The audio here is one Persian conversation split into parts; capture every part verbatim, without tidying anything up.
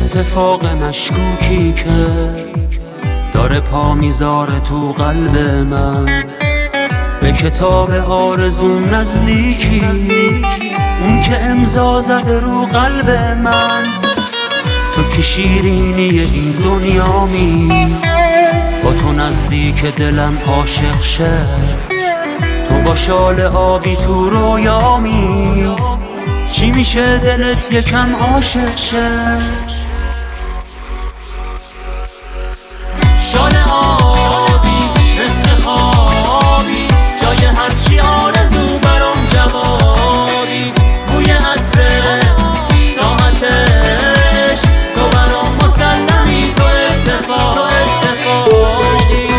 اتفاق مشکوکی که داره پا میذاره تو قلب من، به کتاب آرزوم نزدیکی، اون که امضا زده رو قلب من. تو که شیرینی این دنیامی، با تو نزدیک دلم عاشق شه. تو با شال آبی تو رویامی، چی میشه دلت یکم عاشق شه؟ شال آبی مثل خوابی، جای هرچی آرزو برام جوابی. بوی عطرت ساعتش، تو برام مسلمی، تو اتفاق اتفاقی.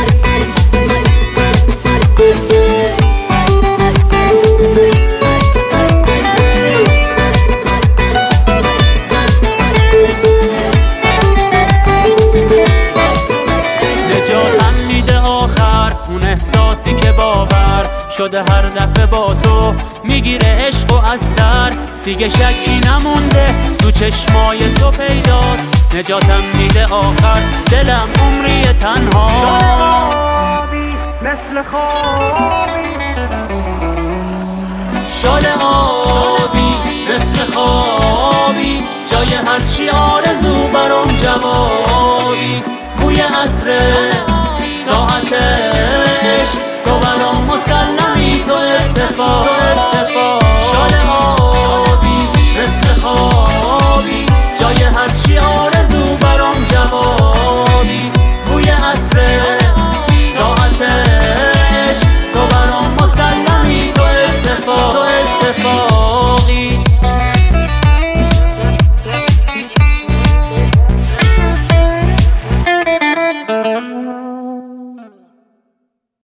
نجاتم میده آخر اون احساسی که باور شده هر دفعه با تو میگیره عشق و از سر. دیگه شکی نمونده تو چشمای تو پیداست. نجاتم میده آخر دلم عمری تنهاست. مثل خوابی شال آبی، مثل خوابی، جای هرچی آرزو برام جوابی. بوی عطرت ساعتش، تو برام مسلمی، تو اتفاق اتفاق